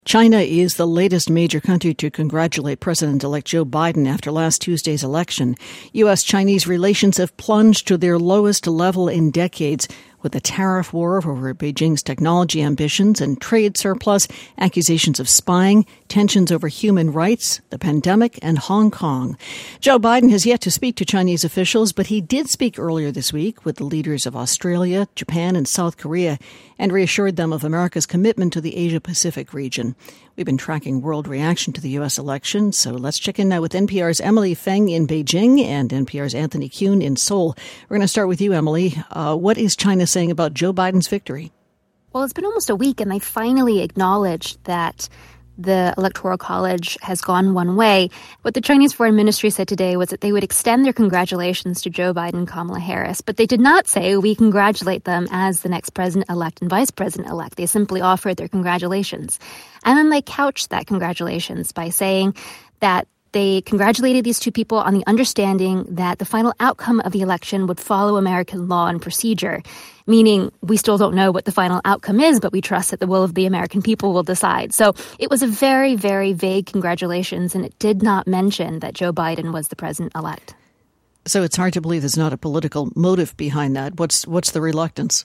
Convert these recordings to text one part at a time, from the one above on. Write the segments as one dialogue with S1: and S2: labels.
S1: China is the latest major country to congratulate President-elect Joe Biden after last Tuesday's election. U.S.-Chinese relations have plunged to their lowest level in decades, with a tariff war over Beijing's technology ambitions and trade surplus, accusations of spying, tensions over human rights, the pandemic, and Hong Kong. Joe Biden has yet to speak to Chinese officials, but he did speak earlier this week with the leaders of Australia, Japan, and South Korea, and reassured them of America's commitment to the Asia-Pacific region. We've been tracking world reaction to the U.S. election, so let's check in now with NPR's Emily Feng in Beijing and NPR's Anthony Kuhn in Seoul. We're going to start with you, Emily. What is China saying about Joe Biden's victory?
S2: Well, it's been almost a week, and they finally acknowledged that the Electoral College has gone one way. What the Chinese Foreign Ministry said today was that they would extend their congratulations to Joe Biden and Kamala Harris, but they did not say we congratulate them as the next president-elect and vice president-elect. They simply offered their congratulations. And then they couched that congratulations by saying that they congratulated these two people on the understanding that the final outcome of the election would follow American law and procedure, meaning we still don't know what the final outcome is, but we trust that the will of the American people will decide. So it was a very, very vague congratulations, and it did not mention that Joe Biden was the president-elect.
S1: So it's hard to believe there's not a political motive behind that. What's the reluctance?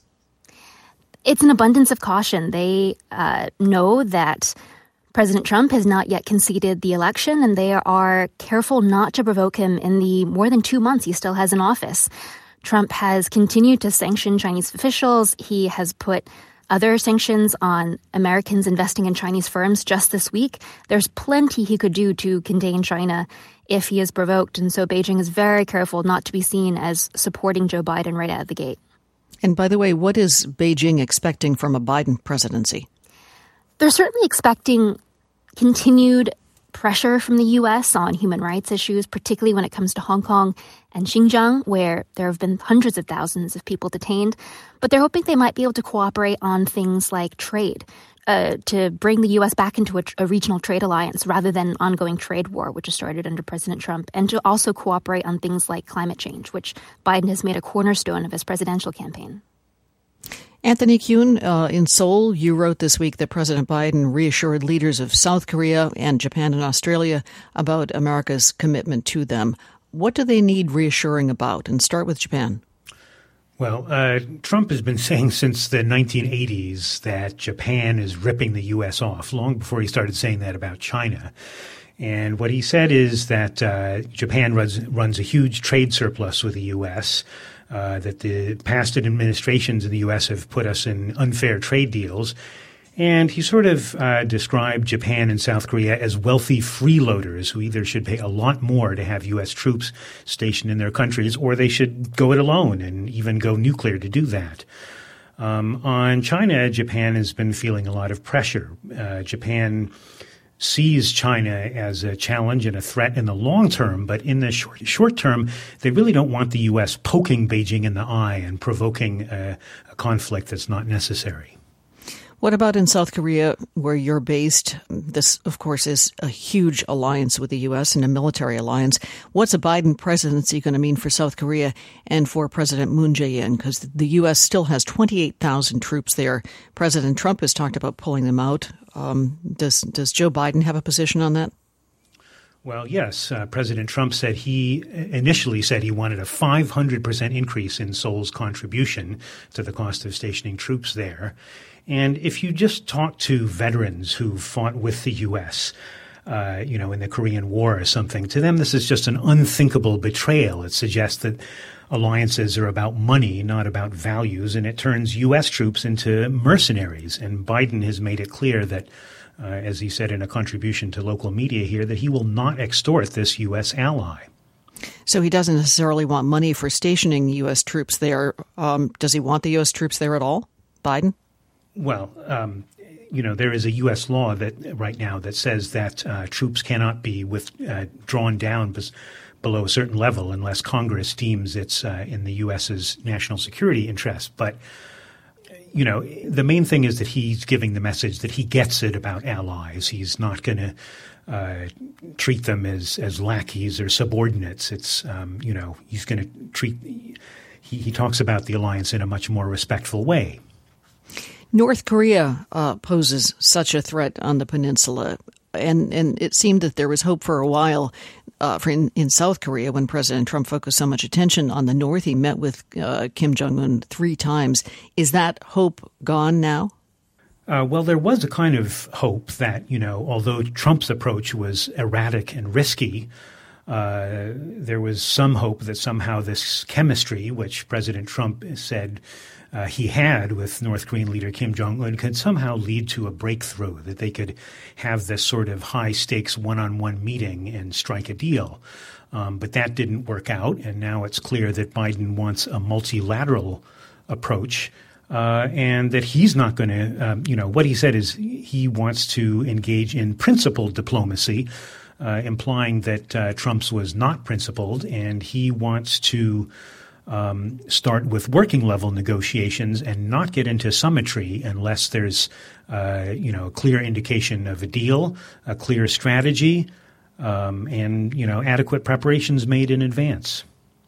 S2: It's an abundance of caution. They know that President Trump has not yet conceded the election, and they are careful not to provoke him in the more than 2 months he still has in office. Trump has continued to sanction Chinese officials. He has put other sanctions on Americans investing in Chinese firms just this week. There's plenty he could do to contain China if he is provoked, and so Beijing is very careful not to be seen as supporting Joe Biden right out of the gate.
S1: And by the way, what is Beijing expecting from a Biden presidency?
S2: They're certainly expecting continued pressure from the U.S. on human rights issues, particularly when it comes to Hong Kong and Xinjiang, where there have been hundreds of thousands of people detained. But they're hoping they might be able to cooperate on things like trade, to bring the U.S. back into a regional trade alliance rather than an ongoing trade war, which has started under President Trump, and to also cooperate on things like climate change, which Biden has made a cornerstone of his presidential campaign.
S1: Anthony Kuhn, in Seoul, you wrote this week that President Biden reassured leaders of South Korea and Japan and Australia about America's commitment to them. What do they need reassuring about? And start with Japan.
S3: Well, Trump has been saying since the 1980s that Japan is ripping the U.S. off, long before he started saying that about China. And what he said is that Japan runs a huge trade surplus with the U.S., that the past administrations in the U.S. have put us in unfair trade deals. And he sort of described Japan and South Korea as wealthy freeloaders who either should pay a lot more to have U.S. troops stationed in their countries, or they should go it alone and even go nuclear to do that. On China, Japan has been feeling a lot of pressure. Japan sees China as a challenge and a threat in the long term, but in the short term, they really don't want the U.S. poking Beijing in the eye and provoking a conflict that's not necessary.
S1: What about in South Korea, where you're based? This, of course, is a huge alliance with the U.S. and a military alliance. What's a Biden presidency going to mean for South Korea and for President Moon Jae-in? Because the U.S. still has 28,000 troops there. President Trump has talked about pulling them out. Does Joe Biden have a position on that?
S3: Well, yes. President Trump initially said he wanted a 500% increase in Seoul's contribution to the cost of stationing troops there. And if you just talk to veterans who fought with the U.S., in the Korean War or something, to them this is just an unthinkable betrayal. It suggests that alliances are about money, not about values, and it turns U.S. troops into mercenaries. And Biden has made it clear that, as he said in a contribution to local media here, that he will not extort this U.S. ally.
S1: So he doesn't necessarily want money for stationing U.S. troops there. Does he want the U.S. troops there at all, Biden?
S3: Well, there is a U.S. law that right now that says that troops cannot be drawn down below a certain level unless Congress deems it's in the U.S.'s national security interest. But, the main thing is that he's giving the message that he gets it about allies. He's not going to treat them as lackeys or subordinates. It's, he's going to treat – he talks about the alliance in a much more respectful way.
S1: North Korea poses such a threat on the peninsula, and it seemed that there was hope for a while in South Korea when President Trump focused so much attention on the North. He met with Kim Jong-un 3 times. Is that hope gone now?
S3: Well, there was a kind of hope that, although Trump's approach was erratic and risky, there was some hope that somehow this chemistry, which President Trump said he had with North Korean leader Kim Jong-un, could somehow lead to a breakthrough, that they could have this sort of high-stakes one-on-one meeting and strike a deal. But that didn't work out, and now it's clear that Biden wants a multilateral approach, and that he's not going to what he said is he wants to engage in principled diplomacy, implying that Trump's was not principled, and he wants to start with working-level negotiations and not get into summitry unless there's, a clear indication of a deal, a clear strategy, and, adequate preparations made in advance.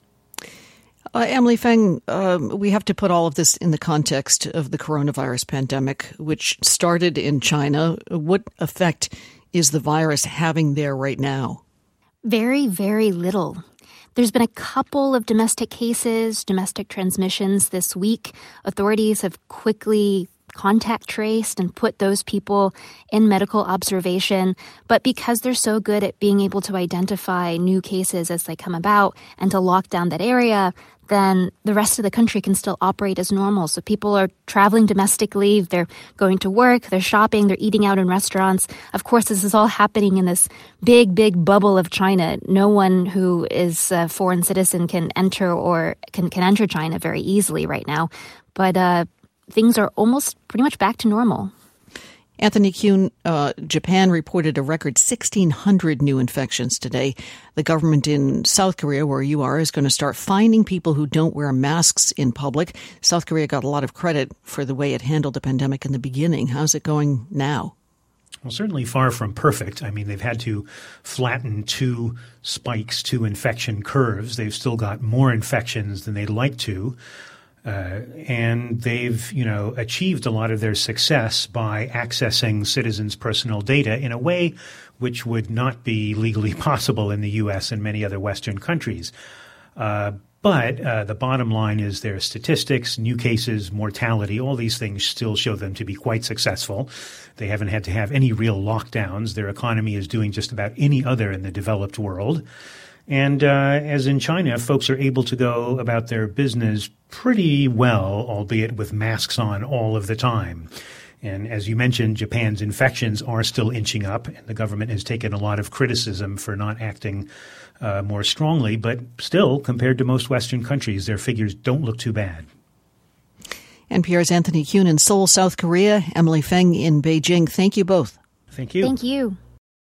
S1: Emily Feng, we have to put all of this in the context of the coronavirus pandemic, which started in China. What effect is the virus having there right now?
S2: Very, very little. There's been a couple of domestic cases, domestic transmissions this week. Authorities have quickly contact traced and put those people in medical observation. But because they're so good at being able to identify new cases as they come about and to lock down that area, then the rest of the country can still operate as normal. So people are traveling domestically, they're going to work, they're shopping, they're eating out in restaurants. Of course, this is all happening in this big, big bubble of China. No one who is a foreign citizen can enter or can enter China very easily right now. But things are almost pretty much back to normal.
S1: Anthony Kuhn, Japan reported a record 1,600 new infections today. The government in South Korea, where you are, is going to start fining people who don't wear masks in public. South Korea got a lot of credit for the way it handled the pandemic in the beginning. How's it going now?
S3: Well, certainly far from perfect. I mean, they've had to flatten 2 spikes, 2 infection curves. They've still got more infections than they'd like to. And they've, achieved a lot of their success by accessing citizens' personal data in a way which would not be legally possible in the U.S. and many other Western countries. But the bottom line is their statistics, new cases, mortality, all these things still show them to be quite successful. They haven't had to have any real lockdowns. Their economy is doing just about any other in the developed world. And as in China, folks are able to go about their business pretty well, albeit with masks on all of the time. And as you mentioned, Japan's infections are still inching up, and the government has taken a lot of criticism for not acting more strongly. But still, compared to most Western countries, their figures don't look too bad.
S1: NPR's Anthony Kuhn in Seoul, South Korea, Emily Feng in Beijing. Thank you both.
S3: Thank you.
S2: Thank you.